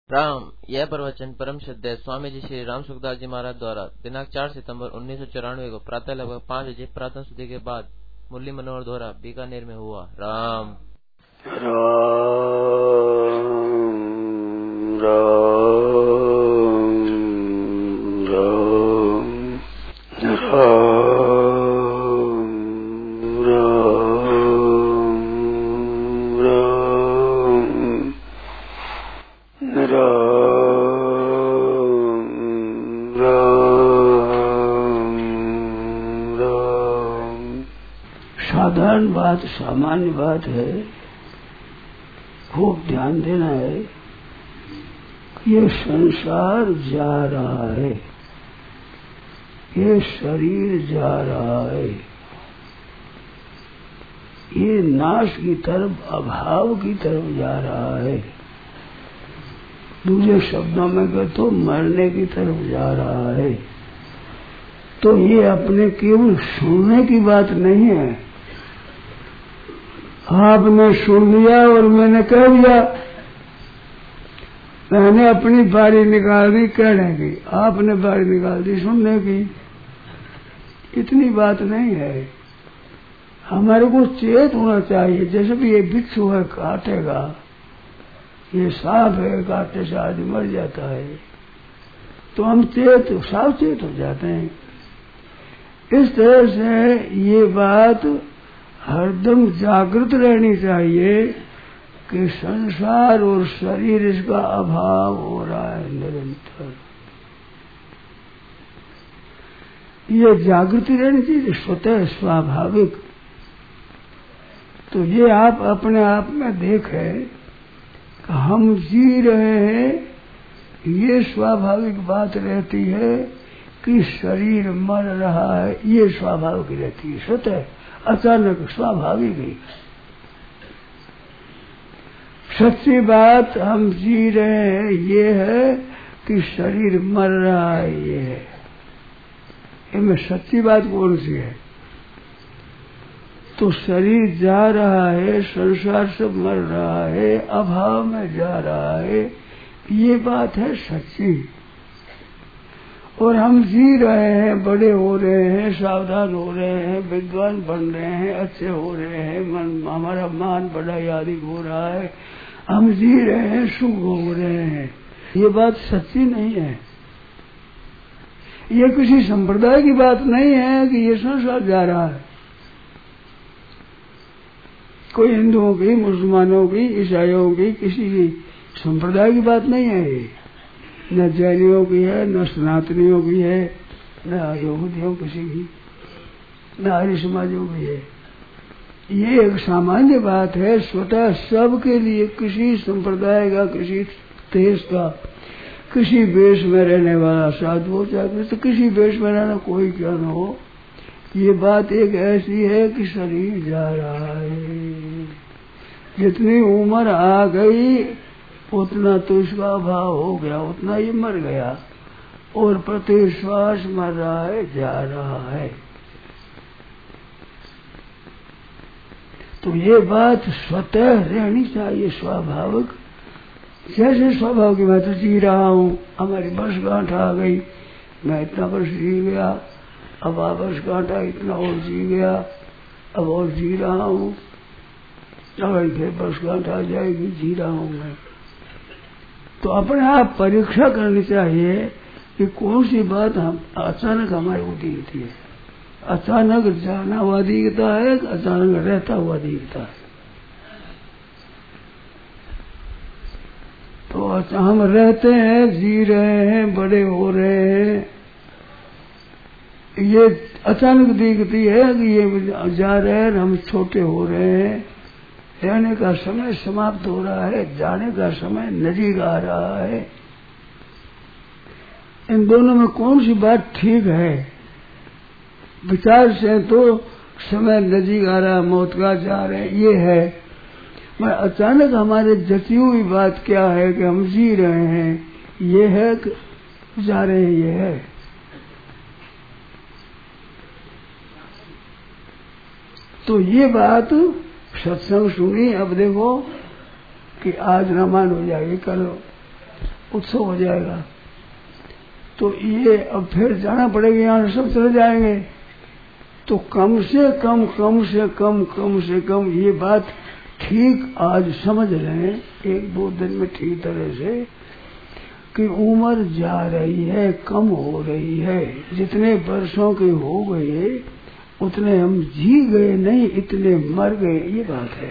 राम। यह प्रवचन परम श्रद्धेय स्वामी जी श्री राम सुखदास जी महाराज द्वारा दिनांक 4 सितंबर 1994 को प्रातः लगभग 5 बजे प्रार्थना स्तुति के बाद मुरली मनोहर द्वारा बीकानेर में हुआ। राम साधारण बात, सामान्य बात है, खूब ध्यान देना है कि ये संसार जा रहा है, ये शरीर जा रहा है, ये नाश की तरफ, अभाव की तरफ जा रहा है। दूसरे शब्दों में कहे तो मरने की तरफ जा रहा है। तो ये अपने केवल सुनने की बात नहीं है। आपने सुन लिया और मैंने कह दिया, मैंने अपनी बारी निकाल दी कहने की, आपने बारी निकाल दी सुनने की। इतनी बात नहीं है। हमारे को चेत होना चाहिए। जैसे भी ये बिच्छू है काटेगा, ये सांप है काटने से आदमी मर जाता है, तो हम सावचेत हो जाते हैं। इस तरह से ये बात हरदम जागृत रहनी चाहिए कि संसार और शरीर इसका अभाव हो रहा है निरंतर। ये जागृति रहनी चाहिए स्वतः स्वाभाविक। तो ये आप अपने आप में देखें कि हम जी रहे हैं, ये स्वाभाविक बात रहती है कि शरीर मर रहा है, ये स्वाभाविक रहती है स्वतः, अचानक स्वाभाविक ही। सच्ची बात हम जी रहे हैं ये है कि शरीर मर रहा है, ये है। इनमें सच्ची बात कौन सी है? तो शरीर जा रहा है, संसार से मर रहा है, अभाव में जा रहा है, ये बात है सच्ची। और हम जी रहे हैं, बड़े हो रहे हैं, सावधान हो रहे हैं, विद्वान बन रहे हैं, अच्छे हो रहे हैं, हमारा मान बड़ा अधिक हो रहा है, हम जी रहे हैं, सुख हो रहे हैं। ये बात सच्ची नहीं है। ये किसी संप्रदाय की बात नहीं है कि ये संसार जा रहा है। कोई हिंदुओं की, मुसलमानों की, ईसाइयों की, किसी की संप्रदाय की बात नहीं है ये। न जैनियों की है, न सनातनियों की है, न यहूदियों किसी की, न आर्य समाजों की है। ये एक सामान्य बात है, स्वतः सबके लिए, किसी संप्रदाय का, किसी देश का, किसी वेश में रहने वाला साधु हो चाहे तो किसी वेश में रहना कोई क्या न हो, ये बात एक ऐसी है कि शरीर जा रहा है। जितनी उम्र आ गई उतना तो इसका अभाव हो गया, उतना ये मर गया, और प्रति श्वास मर रहा है, जा रहा है। तो ये बात स्वतः रहनी चाहिए, स्वाभाविक। जैसे स्वाभाव की मैं तो जी रहा हूँ, हमारी वर्षगांठ आ गई, मैं इतना वर्ष जी गया, अब आ वर्षगांठ इतना और जी गया, अब और जी रहा हूँ, अगर फिर वर्षगांठ आ जाएगी, जी रहा हूँ मैं। तो अपने आप परीक्षा करनी चाहिए कि कौन सी बात हम अचानक हमारे को दिखती है। अचानक जाना हुआ दिखता है, अचानक रहता हुआ दिखता है। तो हम रहते हैं, जी रहे हैं, बड़े हो रहे हैं, ये अचानक दिखती है कि ये जा रहे हैं, हम छोटे हो रहे हैं, रहने का समय समाप्त हो रहा है, जाने का समय नजीक आ रहा है। इन दोनों में कौन सी बात ठीक है? विचार से तो समय नजीक आ रहा है, मौत का जा रहे हैं, ये है। मैं अचानक हमारे जची हुई बात क्या है कि हम जी रहे हैं, ये है कि जा रहे हैं, ये है। तो ये बात सत्संग सुनी, अब देखो कि आज रामायण हो जाएगी, कल उत्सव हो जाएगा। तो ये अब फिर जाना पड़ेगा, यहाँ सब चले जाएंगे। तो कम से कम ये बात ठीक आज समझ लें, 1-2 दिन में ठीक तरह से, कि उम्र जा रही है, कम हो रही है। जितने वर्षों के हो गए उतने हम जी गए नहीं, इतने मर गए, ये बात है।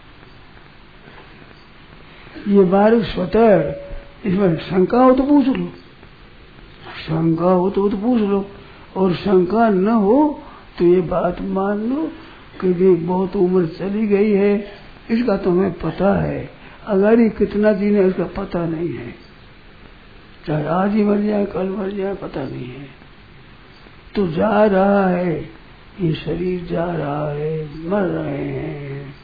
ये बात स्वतः, इसमें शंका हो तो पूछ लो, शंका हो तो पूछ लो, और शंका न हो तो ये बात मान लो कि बहुत उम्र चली गई है, इसका तुम्हें पता है। अगर ये कितना दिन है इसका पता नहीं है, चाहे आज ही मर जाए कल मर जाए पता नहीं है। तो जा रहा है ये शरीर, जा रहा है, मर रहे हैं,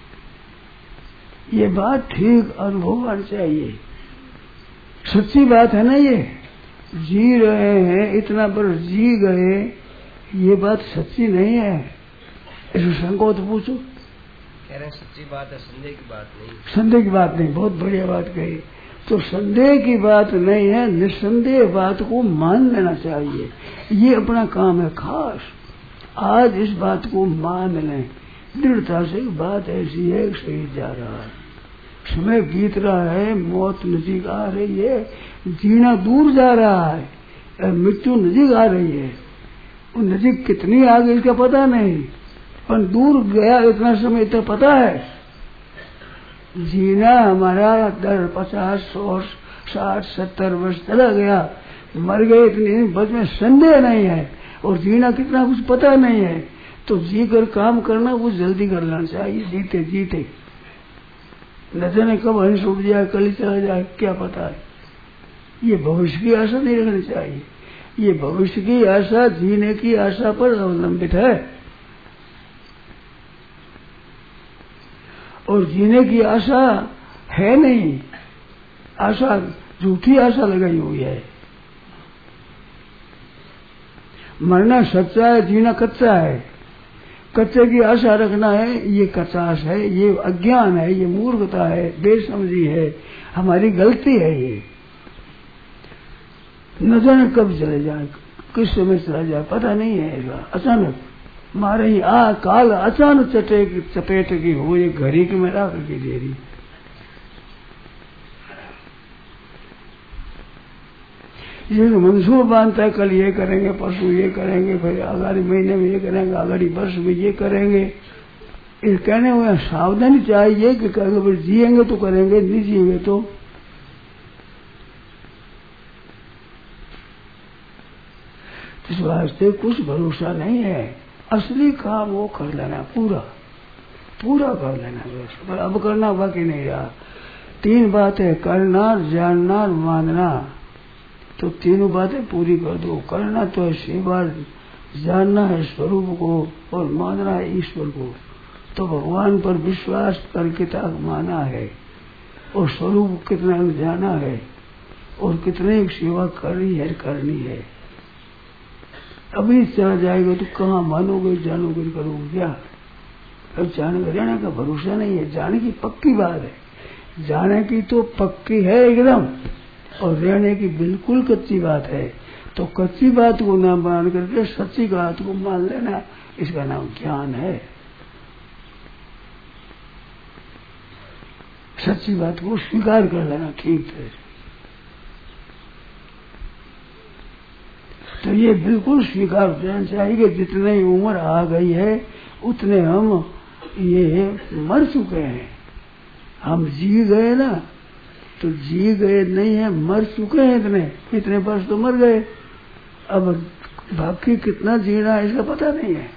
ये बात ठीक अनुभव आना चाहिए। सच्ची बात है ना, ये जी रहे हैं, इतना बरस जी गए, ये बात सच्ची नहीं है। इसमें शंका तो पूछो। कह रहे हैं सच्ची बात है, संदेह की बात नहीं। संदेह की बात नहीं, बहुत बढ़िया बात कही। तो संदेह की बात नहीं है, निसंदेह बात को मान लेना चाहिए। ये अपना काम है खास। आज इस बात को मान लें दृढ़ता से। बात ऐसी है कि शरीर जा रहा है, समय बीत रहा है, मौत नजीक आ रही है, जीना दूर जा रहा है, मृत्यु नजीक आ रही है। वो नजीक कितनी आ गई इसका पता नहीं, पर दूर गया इतना समय तो पता है। जीना हमारा 10, 50, 100, 60, 70 वर्ष चला गया, मर गए इतनी बच में संदेह नहीं है, और जीना कितना कुछ पता नहीं है। तो जी कर काम करना वो जल्दी कर लेना चाहिए, जीते जीते। न जाने कब हंस उठ जाए, कल ही चला जाए, क्या पता है। ये भविष्य की आशा नहीं रखनी चाहिए। ये भविष्य की आशा जीने की आशा पर अवलंबित है, और जीने की आशा है नहीं, आशा झूठी आशा लगाई हुई है। मरना सच्चा है, जीना कच्चा है। कच्चे की आशा रखना है, ये कचाश है, ये अज्ञान है, ये मूर्खता है, बेसमझी है, हमारी गलती है। ये न जाने कब चले जाए, किस समय चला जाए, पता नहीं है इसका। अचानक मारे ही काल अचानक चपेट की हो, ये घड़ी की में रख के दे रही। ये मंसूर बांधता है, कल ये करेंगे, परसों ये करेंगे, फिर अगाड़ी महीने में ये करेंगे, अगाड़ी वर्ष में ये करेंगे। इस कहने हुए सावधानी चाहिए कि अगर जिएंगे तो करेंगे, नहीं जिएंगे तो। इस वास्ते कुछ भरोसा नहीं है। असली काम वो कर लेना, पूरा कर लेना बस। पर अब करना बाकी नहीं रहा। 3 बातें, करना, जानना, मानना। तो तीनों बातें पूरी कर दो। करना तो है सेवा, जानना है स्वरूप को, और मानना है ईश्वर को। तो भगवान पर विश्वास करके तक माना है, और स्वरूप कितना जाना है, और कितने सेवा करनी है। अभी चला जाएगा तो कहाँ मानोगे, जानोगे, करोगे क्या? अब जाने रहने का भरोसा नहीं है। जाने की पक्की बात है, जाने की तो पक्की है एकदम, और रहने की बिल्कुल कच्ची बात है। तो कच्ची बात को ना मान करके सच्ची बात को मान लेना, इसका नाम ज्ञान है। सच्ची बात को स्वीकार कर लेना ठीक है। तो ये बिल्कुल स्वीकार हो जाना चाहिए कि जितने उम्र आ गई है उतने हम ये मर चुके हैं। हम जी गए ना, तो जी गए नहीं है, मर चुके हैं। इतने वर्ष तो मर गए। अब बाकी कितना जीना है इसका पता नहीं है,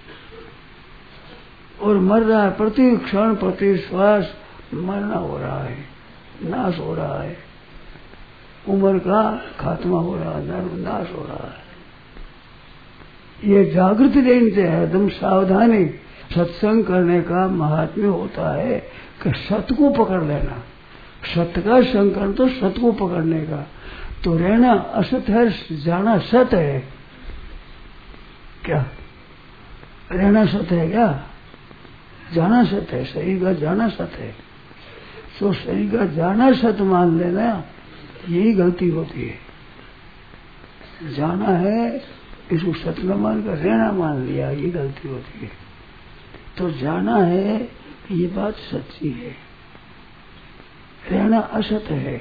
और मर रहा है। प्रति क्षण प्रति श्वास मरना हो रहा है, नाश हो रहा है, उम्र का खात्मा हो रहा है, नाश हो रहा है। ये जागृति लेने से है, एकदम सावधानी। सत्संग करने का महात्म्य होता है कि सत्य को पकड़ लेना। सत्य का संकल्प तो सत्य को पकड़ने का। तो रहना असत है, जाना सत्य है। क्या रहना सत्य है? क्या जाना सत्य है? शरीर का जाना सत्य है। तो शरीर का जाना सत्य मान लेना, यही गलती होती है। जाना है इसको सत्य न मान कर रहना मान लिया, ये गलती होती है। तो जाना है ये बात सच्ची है, रहना असत है।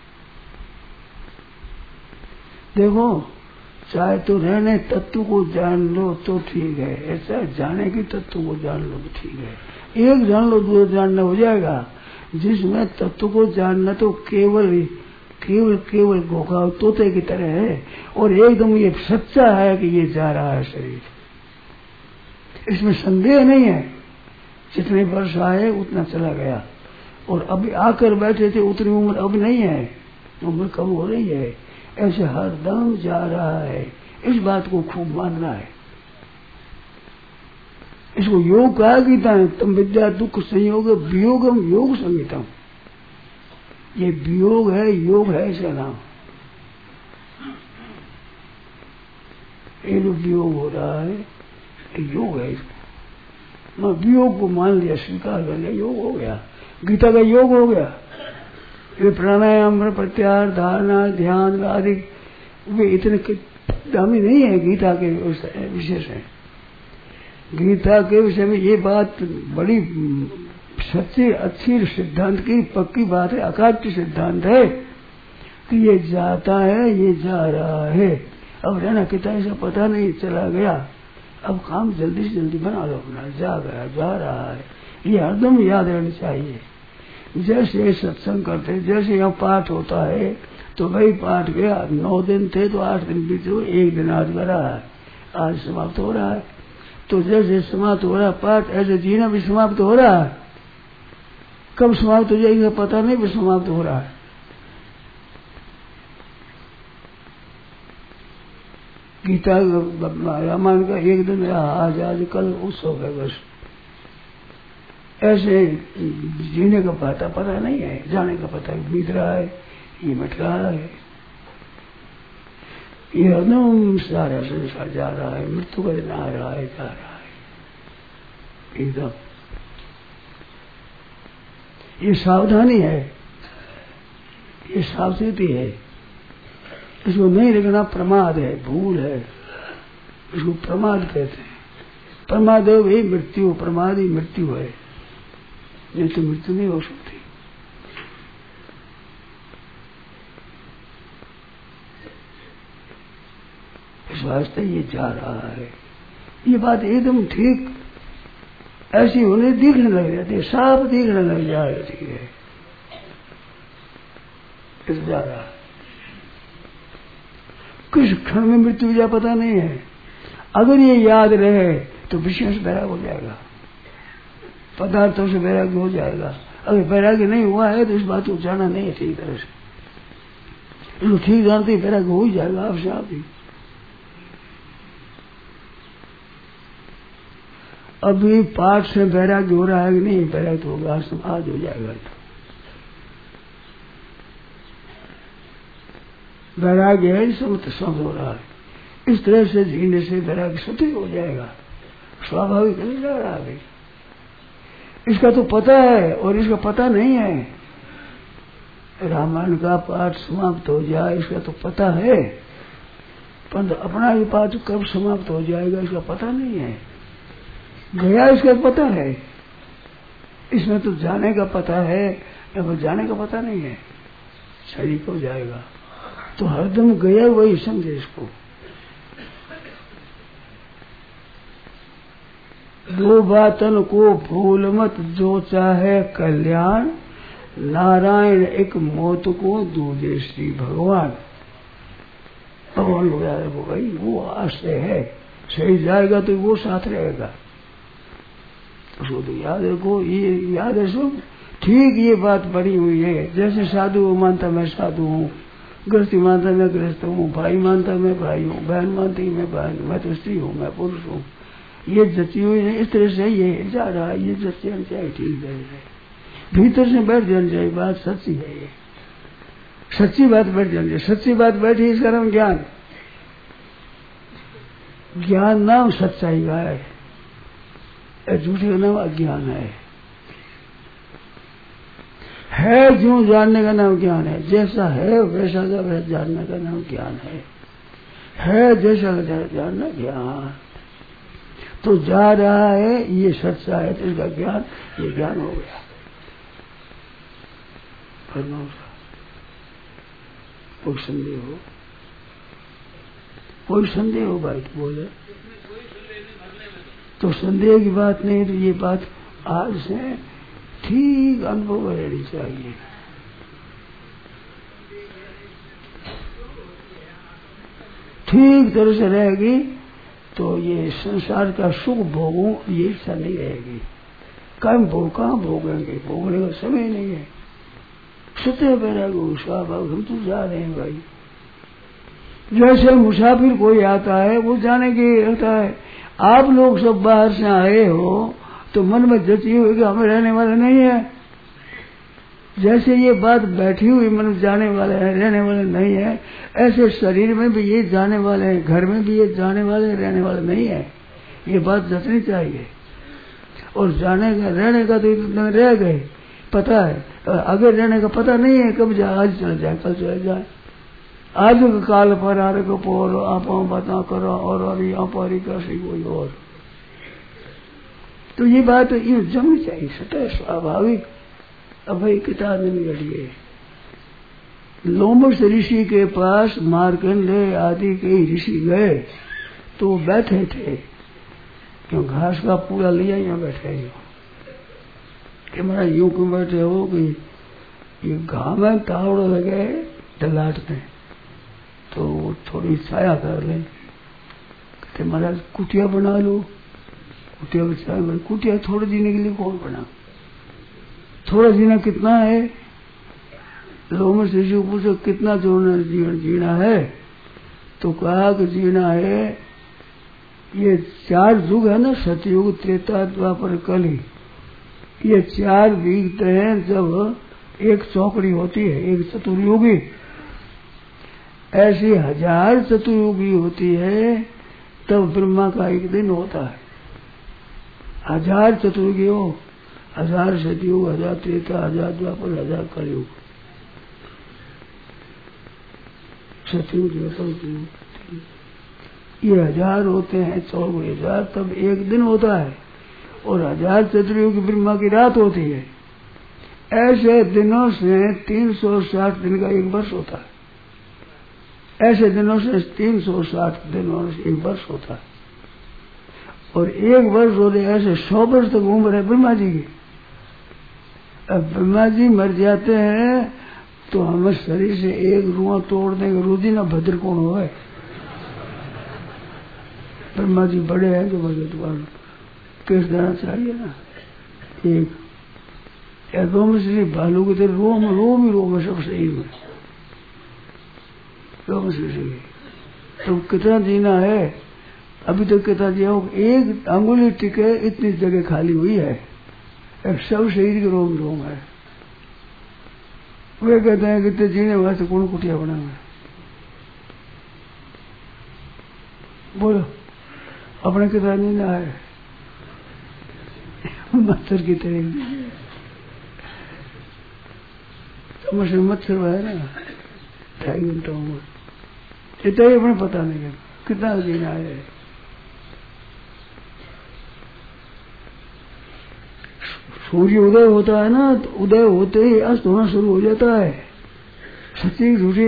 देखो चाहे तो रहने तत्व को जान लो तो ठीक है, ऐसा जाने की तत्व को जान लो तो ठीक है। एक जान लो दो जानना हो जाएगा। जिसमें तत्व को जानना तो केवल केवल केवल घोखा तोते की तरह है, और एकदम ये सच्चा है कि ये जा रहा है शरीर, इसमें संदेह नहीं है। जितने वर्ष आए उतना चला गया, और अभी आकर बैठे थे उतनी उम्र अब नहीं है, उम्र कम हो रही है। ऐसे हरदम जा रहा है, इस बात को खूब मानना है। इसको योग कहा गीता है, तम विद्या दुख संयोग वियोगम योग संगीतम। ये वियोग है, योग है इसका नाम। ये जो वियोग हो रहा है योग है इसका। मैं वियोग को मान लिया, स्वीकार कर लिया, योग हो गया, गीता का योग हो गया। ये प्राणायाम प्रत्याहार धारणा ध्यान आदि वे इतने दामी नहीं है गीता के विशेष है। गीता के विषय में ये बात बड़ी सच्ची अच्छी सिद्धांत की पक्की बात है, अकाट्य सिद्धांत है कि ये जाता है, ये जा रहा है। अब रहना कितना ऐसा पता नहीं, चला गया। अब काम जल्दी से जल्दी बना लो अपना, जा गया जा रहा है, ये हरदम याद रहना चाहिए। जैसे सत्संग करते, जैसे यहाँ पाठ होता है तो वही पाठ गया, 9 दिन थे तो 8 दिन बीते, 1 दिन आज करा है, आज समाप्त हो रहा है। तो जैसे समाप्त हो रहा है पाठ, ऐसे जीना भी समाप्त हो रहा है। कब समाप्त हो जाएगा पता नहीं, भी समाप्त हो रहा है। गीता रामायण का 1 दिन रहा, आज कल उत्सव है बस। ऐसे जीने का पता नहीं है, जाने का पता बीत रहा है, ये मिट रहा है, ये हरदम सारा संसार जा रहा है, मृत्यु का दिन आ रहा है, जा रहा है एकदम। ये सावधानी है, ये सावचेती है। इसको नहीं रखना प्रमाद है, भूल है, इसको प्रमाद कहते हैं। प्रमाद है वही मृत्यु, प्रमाद ही मृत्यु है, नहीं तो मृत्यु नहीं हो सकती। इस वास्ते ये जा रहा है, ये बात एकदम ठीक ऐसी होने दिखने लग जाती है, साफ दिखने लग जाती है। इस जा रहा है, किस क्षण में मृत्यु जा पता नहीं है। अगर ये याद रहे तो विशेष वैराग हो जाएगा, पदार्थों से वैराग्य हो जाएगा। अगर वैराग्य नहीं हुआ है तो इस बात को जाना नहीं है ठीक तरह से, इसको ठीक जानते ही वैराग्य हो ही जाएगा आपसे आप ही। अभी पाठ से वैराग्य हो रहा है कि नहीं, वैराग्य होगा, आज हो जाएगा। वैराग्य है समझ हो रहा है, इस तरह से जीने से वैराग्य स्वतः हो जाएगा, स्वाभाविक नहीं जा रहा है। इसका तो पता है और इसका पता नहीं है। रामायण का पाठ समाप्त हो जाए इसका तो पता है, परंतु अपना ही पाठ कब समाप्त हो जाएगा इसका पता नहीं है। गया इसका पता है, इसमें तो जाने का पता है, अब जाने का पता नहीं है। शरीर को जाएगा तो हरदम गया वही समझे इसको। दो बातन को भूल मत, जो चाहे कल्याण, नारायण एक मौत को दूजे श्री भगवान। भगवान को याद रखो भाई, वो आश्रय है, सही जाएगा तो वो साथ रहेगा, उसको तो याद रखो। ये याद है सब ठीक, ये बात बड़ी हुई है। जैसे साधु वो मानता मैं साधु हूँ, गृहस्थी मानता मैं गृहस्थ हूँ, भाई मानता मैं भाई हूँ, बहन मानती मैं बहन, मैं तो स्त्री हूँ, मैं पुरुष हूँ। ये जची हुई है, इस तरह से ये जा रहा है, ये जच जानी चाहिए ठीक है, भीतर से बैठ जानी चाहिए। बात सच्ची है, ये सच्ची बात बैठ जानी चाहिए। सच्ची बात बैठी इसका नाम ज्ञान। ज्ञान नाम सच्चाई का है, झूठे का नाम अज्ञान है है जो जानने का नाम ज्ञान है, जैसा है वैसा का वैसा जानने का नाम ज्ञान है जैसा का जानना ज्ञान। तो जा रहा है ये सच्चा है तो इसका ज्ञान, ये ज्ञान हो गया। कोई संदेह हो, कोई संदेह हो भाई तो बोले, तो संदेह की बात नहीं, तो ये बात आज से ठीक अनुभव रहनी चाहिए। ठीक तरह से रहेगी तो ये संसार का सुख भोगूं ये इच्छा नहीं रहेगी। कम भोग कहाँ भोगेंगे, भोगने का समय नहीं है। सत्य बैराग स्वाभाविक हम तो जा रहे हैं भाई। जैसे मुसाफिर कोई आता है वो जाने के रहता है। आप लोग सब बाहर से आए हो तो मन में जची हुई कि हम रहने वाले नहीं है। जैसे ये बात बैठी हुई मन में जाने वाले हैं रहने वाले नहीं है, ऐसे शरीर में भी ये जाने वाले हैं, घर में भी ये जाने वाले रहने वाले नहीं है। ये बात जचनी चाहिए। और जाने का रहने का तो इतना रह गए पता है, आगे रहने का पता नहीं है कब जाए, आज चले जाए कल चले जाए। आज काल पर आरे को पोर आप बता करो और अभी आप कैसी कोई और। तो ये बात ये जमनी चाहिए, सतह स्वाभाविक। अब भाई किताब में घटिए लोमस ऋषि के पास मार्कंडेय आदि के ऋषि गए तो बैठे थे, क्यों घास का पूरा लिया यहाँ बैठे हो कि मेरा यूं क्यों बैठे हो कि ये घाम में तावड़ लगे डलाट में तो थोड़ी छाया कर ले। कहते महाराज कुटिया बना लो, कुटिया बचा, कुटिया थोड़े जीने के लिए कौन बना, थोड़ा जीना कितना है। लोमस ऋषि को पूछो कितना जीवन जीना है, तो कहा कि जीना है ये 4 युग है ना, सतयुग त्रेता द्वापर कली, ये 4 बीतते हैं जब एक चौकड़ी होती है, एक चतुर्युगी। ऐसी 1000 चतुर्युगी होती है तब ब्रह्मा का एक दिन होता है। 1000 चतुर्युगी हो, 1000 सतयुग, 1000 त्रेता, 1000 द्वापर, 1000 कलयुग। सतयुग द्वापर ये 1000 होते हैं, 14,000 तब एक दिन होता है। और 1000 चतुर्युग ब्रह्मा की रात होती है। ऐसे दिनों से 360 दिन का एक वर्ष होता है। ऐसे दिनों से 360 दिनों से एक वर्ष होता है। और एक वर्ष होते ऐसे 100 वर्ष तक उम्र है ब्रह्मा जी की। अब ब्रह्मा जी मर जाते हैं तो हमें शरीर से एक रुआ तोड़ देंगे, रुधि ना भद्र कौन हो है। ब्रह्मा जी बड़े हैं तो भगवान केस देना चाहिए ना। एक एवं श्री भालू की तरह रोम रोम ही रोम है सब शरीर में। रोम श्री तो कितना जीना है, अभी तक कितना जिया हो, एक अंगुली टिके इतनी जगह खाली हुई है, अब सब शरीर के रोम रोम है। वे कहते हैं कितने जीने वाले कौन कुटिया बना है। बोलो अपने कितना जीना है, मच्छर की तरह समझ मच्छर है ना 2.5 घंटों में इतना ही अपने पता नहीं है कितना जीना है। सूर्य उदय होता है ना तो उदय होते ही अस्त होना शुरू हो जाता है। सच्ची झूठी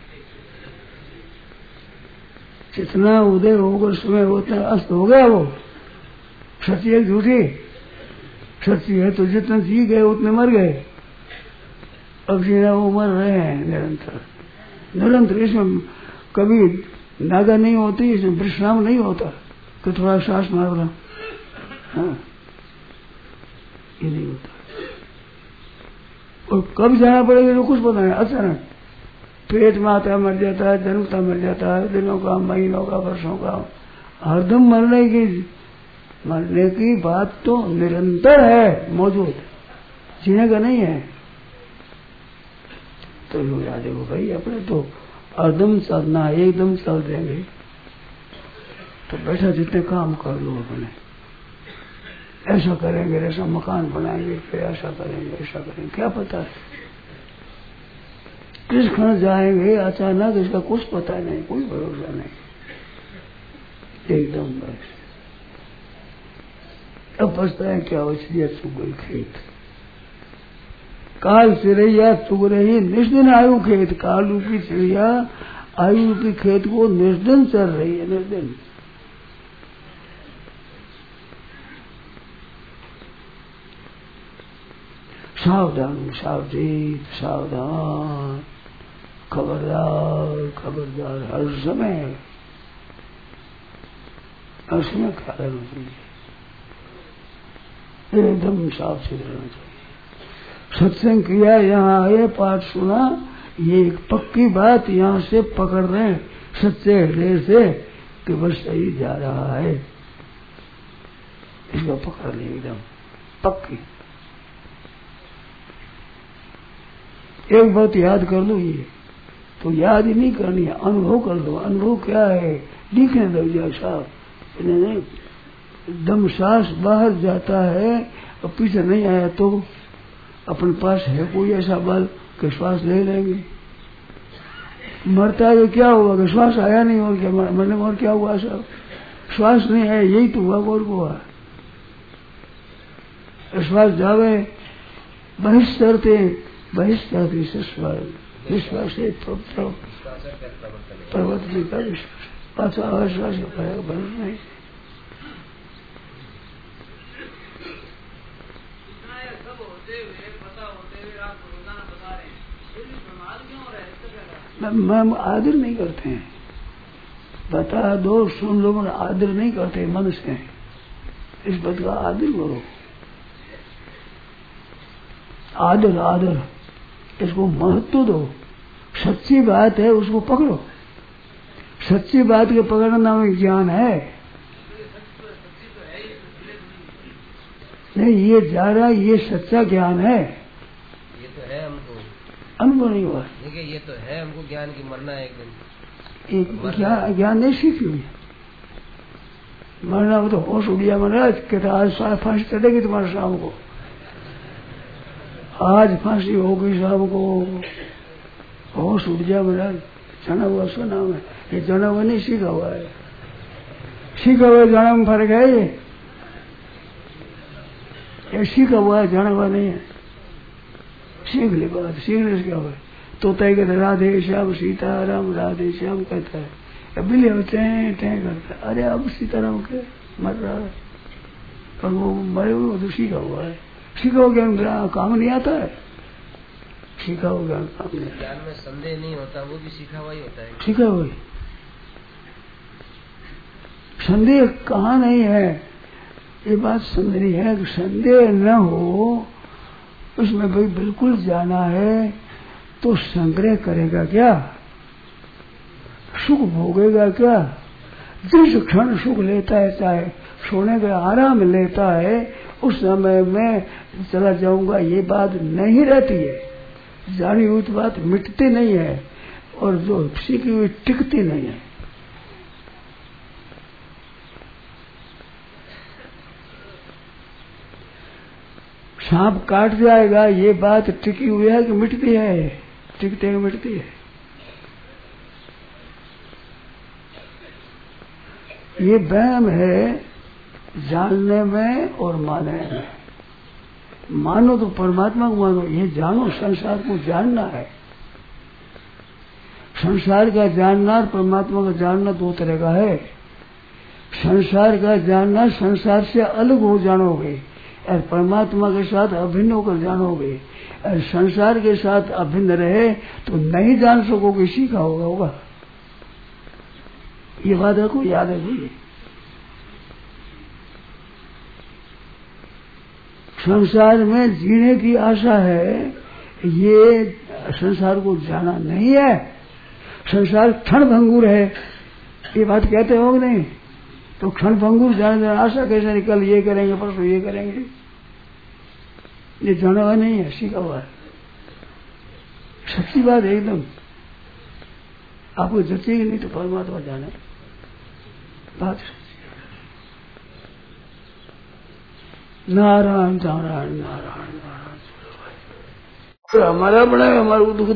जितना उदय होगा समय होता है अस्त हो गया वो। सच्ची है झूठी, सच्ची है तो जितना जी गए उतने मर गए। अब जीना वो मर रहे हैं निरंतर निरंतर। इसमें कभी नागा नहीं होती, इसमें विश्राम नहीं होता कि थोड़ा सांस मार रहा। हाँ ये नहीं होता। और कब जाना पड़ेगा तो कुछ पता नहीं। अचानक पेट में आता मर जाता है, जन्मता मर जाता है, दिनों का महीनों का वर्षों का हरदम मरने की बात तो निरंतर है मौजूद, जीने का नहीं है। तो लोग याद देखो भाई अपने तो हरदम चलना एकदम चल देंगे तो बैठा जितने काम कर लो अपने। ऐसा करेंगे, ऐसा मकान बनाएंगे, फिर ऐसा करेंगे, ऐसा करेंगे, क्या पता है किस क्षण जाएंगे अचानक, इसका कुछ पता नहीं, कोई भरोसा नहीं, एकदम बस। अब बचता है क्या, चिड़िया चुग गई खेत। काल चिड़ैया चुग रही निष्दिन आयु खेत। काल रूपी चिड़िया आयु रूपी खेत को निर्दिन चल रही है, निर्दिन। सावधान, सावधेत, सावधान, खबरदार, खबरदार, हर समय ख्याल रखना चाहिए, एकदम साफ सुथरा रहना चाहिए। सत्संग किया, यहाँ आए, पाठ सुना, ये एक पक्की बात यहाँ से पकड़ रहे हैं सच्चे हृदय से कि बस सही जा रहा है, इसको पकड़ लिया एकदम पक्की। एक बात याद कर लो, ये तो याद ही नहीं करनी है, अनुभव कर लो। अनुभव क्या है, दिखने लग जाए साफ, दम सांस बाहर जाता है और पीछे नहीं आया तो अपने पास है कोई ऐसा बल कि श्वास ले लेंगे। मरता है तो क्या हुआ कि श्वास आया नहीं, और क्या मरने और क्या हुआ, सब श्वास नहीं है, यही तो हुआ और को हुआ। श्वास जावे बहिष्करते बहिष्करते विश्वास प्रवर्तन का विश्वास, पाचा अविश्वास बन नहीं। मैम आदर नहीं करते हैं, बता दो सुन लो, मन आदर नहीं करते मन से। इस बात का आदर करो, आदर आदर, इसको महत्व दो। सच्ची बात है उसको पकड़ो, सच्ची बात के पकड़ना नाम ज्ञान है। नहीं, ये जा रहा, ये सच्चा ज्ञान है। ये तो है हमको अनुभव नहीं हुआ, देखिए ये तो है हमको ज्ञान की मरना है एक दिन। एक ज्ञान नहीं सीखी हुई, मरना वो तो होश उड़ गया महाराज, कहता आज फांसी चढ़ेगी तुम्हारे शाम को, आज फांसी होगी शाम को, होश उड़ गया महाराज। जाना हुआ उसका नाम है, ये जाना हुआ नहीं सीखा हुआ है, सीखा हुआ जाना में फर्क है। ये सीखा हुआ है, जाना हुआ नहीं है। सीख ले बात, सीखने से क्या हुआ, तोता ही कहता राधे श्याम सीताराम राधे श्याम कहता है, बिल्ली तय तय करता है, अरे अब सीताराम के मर रहा है, पर वो मरे हुए तो सीखा हुआ है। सीखा हुआ ज्ञान काम नहीं आता है, सीखा हुआ ज्ञान काम नहीं। ज्ञान में संदेह नहीं होता, वो भी सीखा हुआ ही होता है। सीखा हुआ संदेह कहाँ नहीं है, ये बात समझनी है कि संदेह न हो, उसमें भाई बिल्कुल जाना है तो संग्रह करेगा क्या, सुख भोगेगा क्या। जिस क्षण सुख लेता है, चाहे सोने का आराम लेता है, उस समय में चला जाऊंगा, ये बात नहीं रहती है। जानी हुई बात मिटती नहीं है, और जो सीखी हुई टिकती नहीं है। सांप काट जाएगा, ये बात टिकी हुई है कि मिटती है, टिकते है मिटती है। ये वहम है जानने में और मानने में। मानो तो परमात्मा को मानो, ये जानो संसार को जानना है। संसार का जानना और परमात्मा का जानना दो तरह का है। संसार का जानना संसार से अलग हो जानोगे, और परमात्मा के साथ अभिन्न होकर जानोगे। और संसार के साथ अभिन्न रहे तो नहीं जान सकोगे, सीखा होगा। ये बात रखो, याद रखिए। संसार में जीने की आशा है, ये संसार को जाना नहीं है। संसार क्षण भंगुर है, ये बात कहते हो नहीं, तो क्षण भंगुर जाने आशा कैसे निकल, ये करेंगे परसों ये करेंगे, ये जाना हुआ नहीं है, सीखा हुआ है। सच्ची बात है एकदम, आपको जचेगी नहीं तो परमात्मा जाने बात। नारायण नारायण नारायण नारायण। हमारा बड़ा हमारा दुख